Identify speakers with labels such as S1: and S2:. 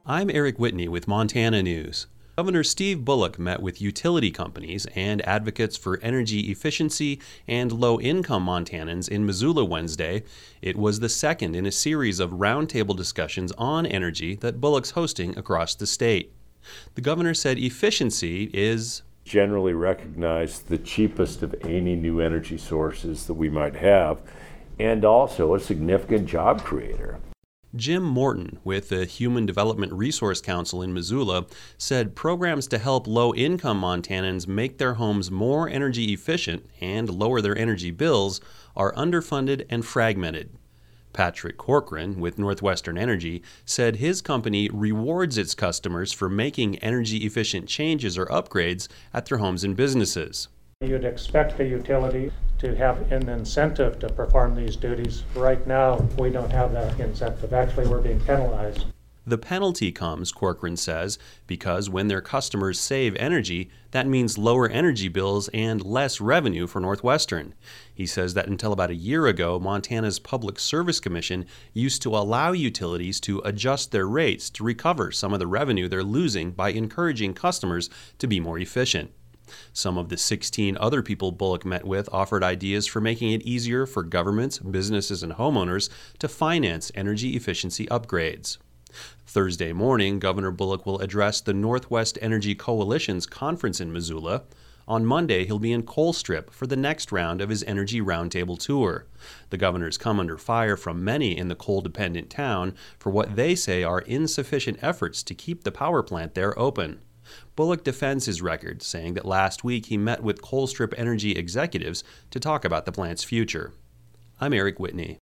S1: I'm Eric Whitney with Montana News. Governor Steve Bullock met with utility companies and advocates for energy efficiency and low-income Montanans in Missoula Wednesday. It was the second in a series of roundtable discussions on energy that Bullock's hosting across the state. The governor said efficiency is
S2: generally recognized the cheapest of any new energy sources that we might have, and also a significant job creator.
S1: Jim Morton with the Human Development Resource Council in Missoula said programs to help low-income Montanans make their homes more energy efficient and lower their energy bills are underfunded and fragmented. Patrick Corcoran with Northwestern Energy said his company rewards its customers for making energy-efficient changes or upgrades at their homes and businesses.
S3: You'd expect a utility to have an incentive to perform these duties. Right now, we don't have that incentive. Actually, we're being penalized.
S1: The penalty comes, Corcoran says, because when their customers save energy, that means lower energy bills and less revenue for Northwestern. He says that until about a year ago, Montana's Public Service Commission used to allow utilities to adjust their rates to recover some of the revenue they're losing by encouraging customers to be more efficient. Some of the 16 other people Bullock met with offered ideas for making it easier for governments, businesses, and homeowners to finance energy efficiency upgrades. Thursday morning, Governor Bullock will address the Northwest Energy Coalition's conference in Missoula. On Monday, he'll be in Colstrip for the next round of his Energy Roundtable tour. The governor's come under fire from many in the coal-dependent town for what they say are insufficient efforts to keep the power plant there open. Bullock defends his record, saying that last week he met with Colstrip Energy executives to talk about the plant's future. I'm Eric Whitney.